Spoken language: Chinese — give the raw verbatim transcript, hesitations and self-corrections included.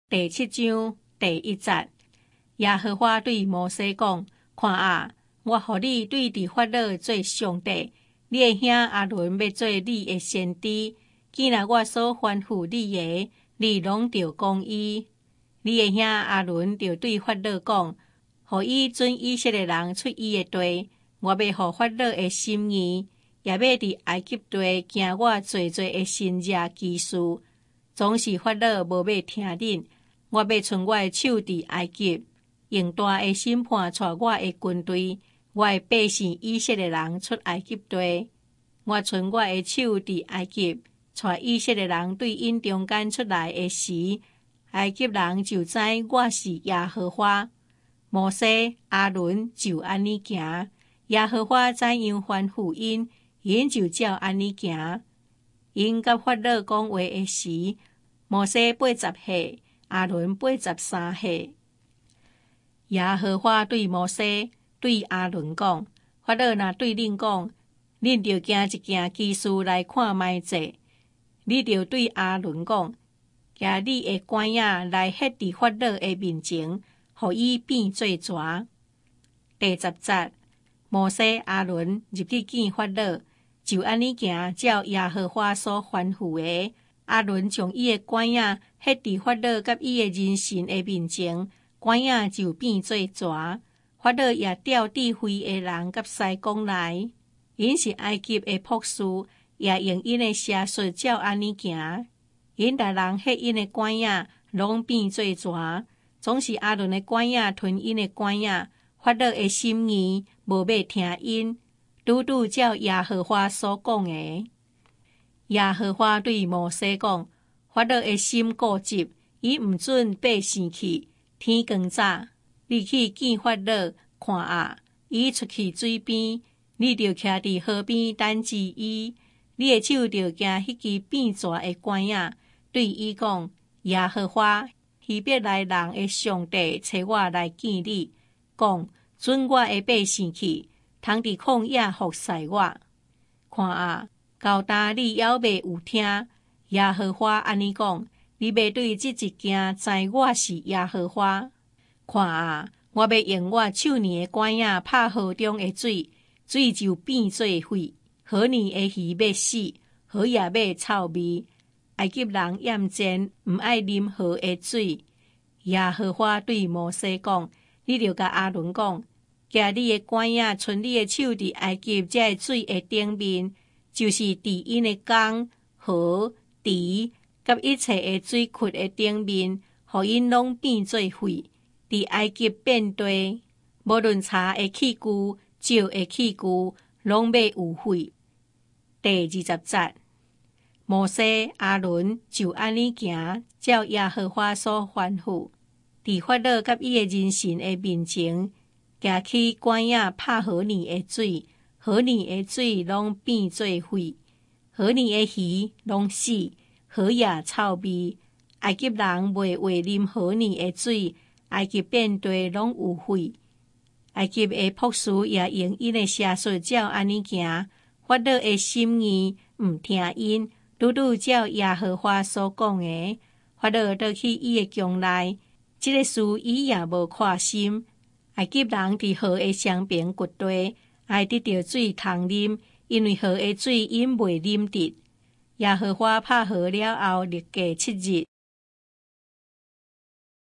第七章第一節，耶和華對摩西講：看啊，我予你對佇法老做上帝，你的兄阿倫要做你的先知。既然我所吩咐你的，你攏着講伊。你的兄阿倫就對法老講：予伊准以色列人出伊的地，我要予法老的心意，也要佇埃及地行我濟濟的神蹟奇事。總是法老無要聽恁。我要存我的手佇埃及，用大的審判帶我的軍隊，我的百姓以色列人出埃及地。我存我的手佇埃及，帶以色列人對因中間出來的時，埃及人就知我是耶和華。摩西、阿倫就安尼行，耶和華怎樣吩咐因，因就照安尼行。因甲法老講話的時，摩西八十歲。阿倫八十三歲。耶和華對摩西、對阿倫講：法老若對恁講，恁着行一件奇事來看覓者。你着對阿倫講：舉你的管仔來ฮ็佇法老的面前，予伊變做蛇。第十節，摩西、阿倫入去見法老，就安尼行，照耶和華所吩咐的。阿倫將伊的管仔ฮ็佇法老甲伊的人神的面前，管仔就變做蛇。法老也調智慧的人甲師公來，因是埃及的博士，也用因的邪術照安尼行。因逐人ฮ็因的管仔，攏變做蛇。總是阿倫的管仔吞因的管仔，法老的心意無要聽因，拄拄照耶和華所講的。耶和華對摩西講：法老的心固執，伊毋准百姓去。天光早，你去見法老，看啊，伊出去水邊，你着徛佇河邊等住伊。你的手着舉迄支變蛇的管仔，對伊講：耶和華希伯來人的上帝找我來見你，講准我的百姓去，通佇曠野服侍我。看啊！到今你猶未有聽，耶和華安尼講，你要對這一件知我是耶和華。看啊，我要用我手捏的管仔拍河中的水，水就變做血，河裡的魚要死，河也要臭味。埃及人厭戰，毋愛啉河的水。耶和華對摩西講：你著甲阿倫講，舉你的管仔，伸你的手佇埃及這水的頂面。就是佇因的江、河、池，甲一切的水窟的頂面，互因攏變做血。佇埃及遍地，無論柴的器具、石的器具，攏要有血。第二十節，摩西、阿倫就安尼行，照耶和華所吩咐，佇法老甲伊的人神的面前，舉起管仔拍河裡的水。河裡的水攏變做血，河裡的魚攏死，河也臭味。埃及人袂話啉河裡的水，埃及遍地攏有血。埃及的博士也用因的邪術照安尼行，法老的心意毋聽因，拄拄照耶和華所講的。法老倒去伊的宮內，這個事伊也無看心。埃及人佇河的雙邊掘地。愛得到水通啉，因為河的水因袂啉得。耶和華拍河了後，立過七日。